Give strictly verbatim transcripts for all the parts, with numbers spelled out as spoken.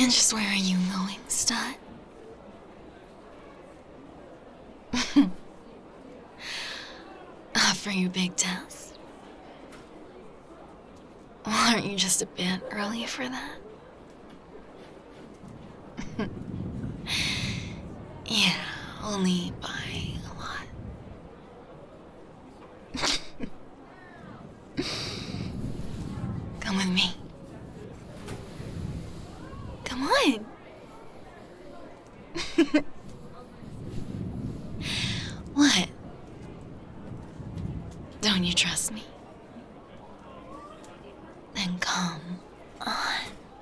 Just where are you going, stud? For your big test? Well, aren't you just a bit early for that? Yeah, only by a lot. Come with me. Come on. What? Don't you trust me? Then come on.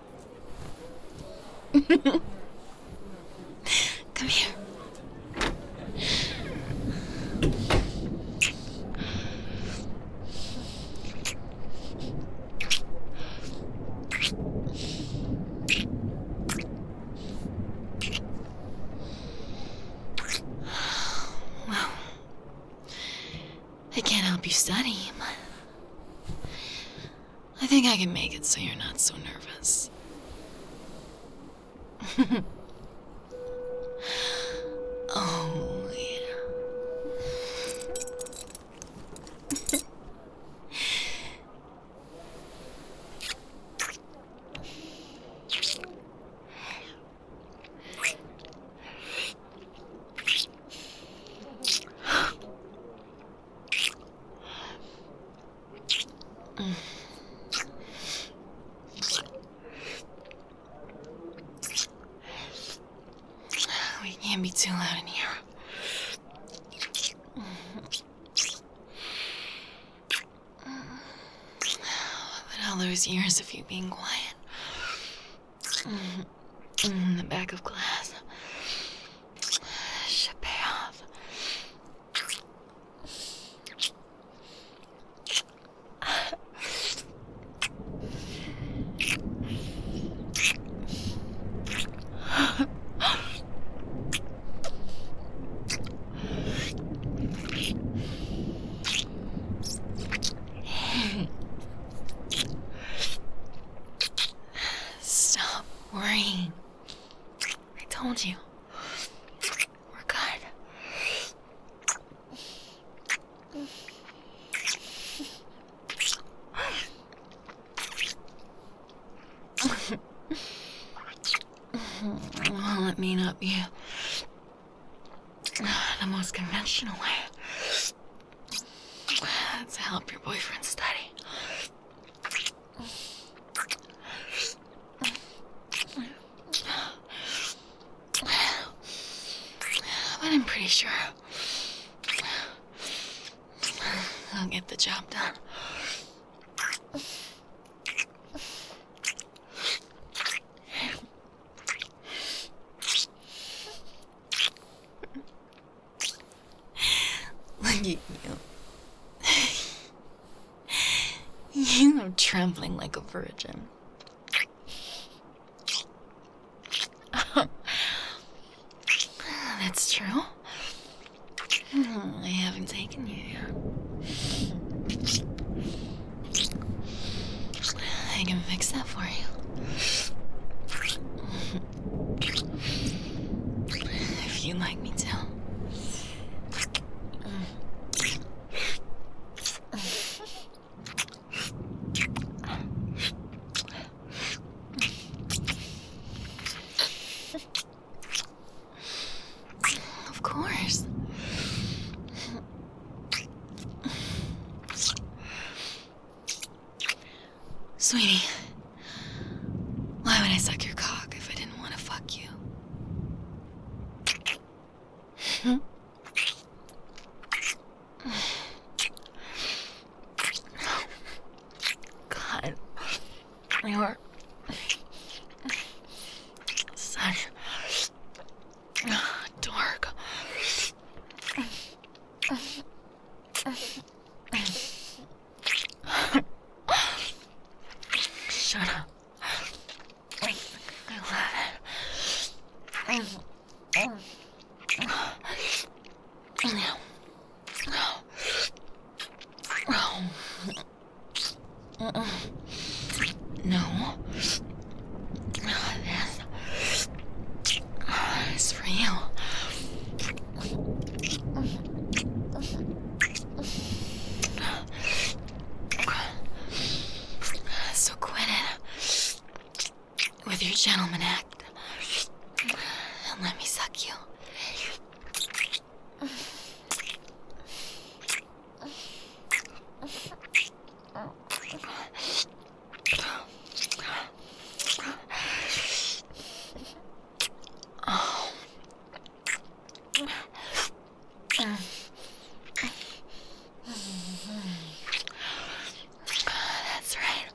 Come here. Well, I can't help you study, but I think I can make it so you're not so nervous. Oh, yeah. We can't be too loud in here. But all those years of you being quiet in the back of class should pay off. Stop worrying. I told you. We're good. Well, it may not be the most conventional way to help your boyfriend study. But I'm pretty sure I'll get the job done. Look at you. You are trembling like a virgin. That's true. I haven't taken you yet. I can fix that for you. If you'd like me to. Of course. Sweetie, why would I suck your cock if I didn't want to fuck you? Hmm? God, you're such a dork. Shut up. I love it. No. This with your gentleman act and let me suck you. Oh. That's right.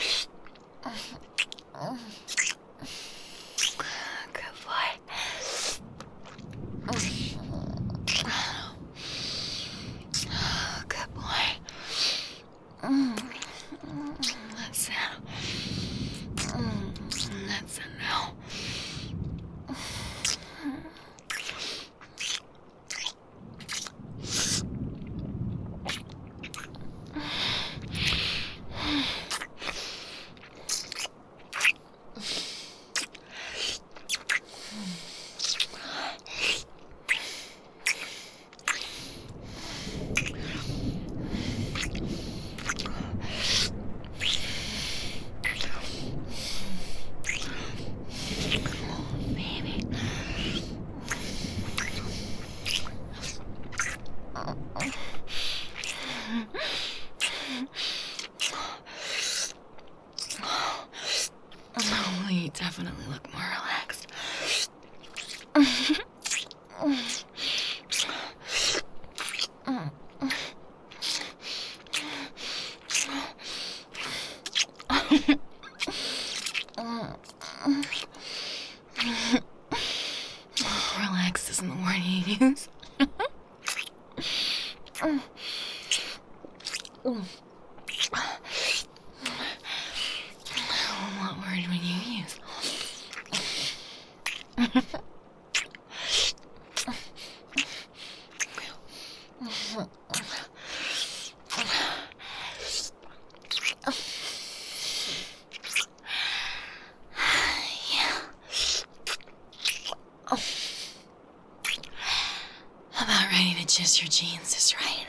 Good boy. Good boy. That's it. That's it now. Oh, you definitely look more relaxed. Relaxed isn't the word you use. What word would you use? About ready to jizz your jeans is right.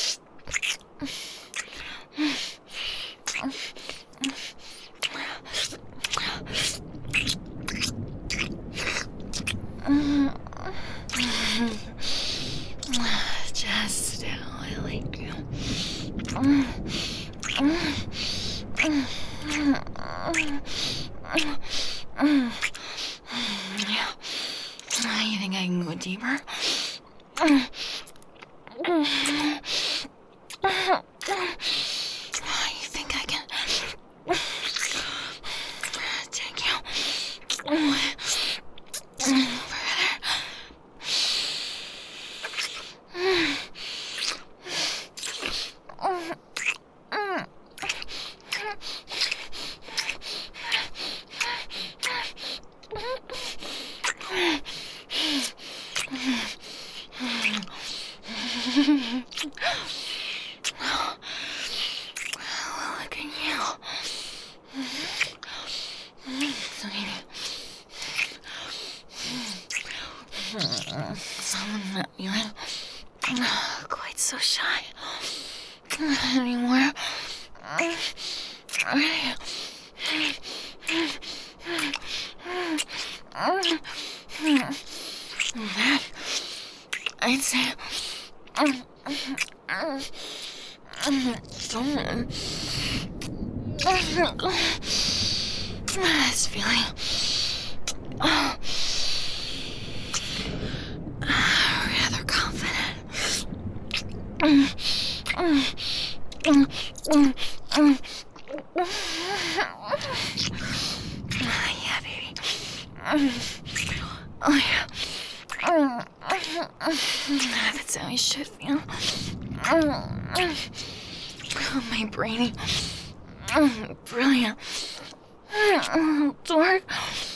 Just how I like you. Yeah. You think I can go deeper? You think I can take you further? Look at you. Sweetie. Someone met you in quite so shy anymore. That I'd say someone this feeling rather confident. Yeah, baby. Oh, yeah. That's how I should feel. My brainy, brilliant, dork.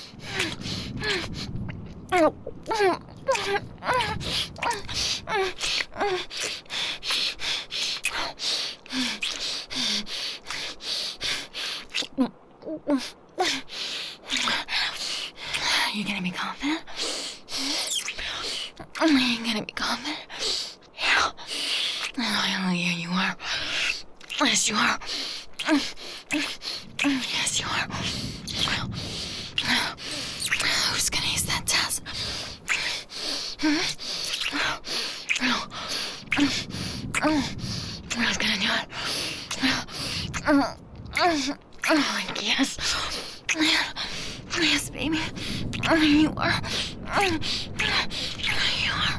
You gonna be confident? You gonna be confident? Yeah. Oh, yeah, you are. Yes, you are. Yes, you are. I was gonna do it. Yes. Yes, baby. You are. You are.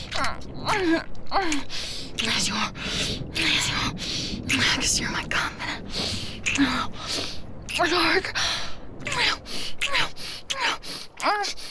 Yes, you are. Yes, you are. Because you're my confidant. Dark.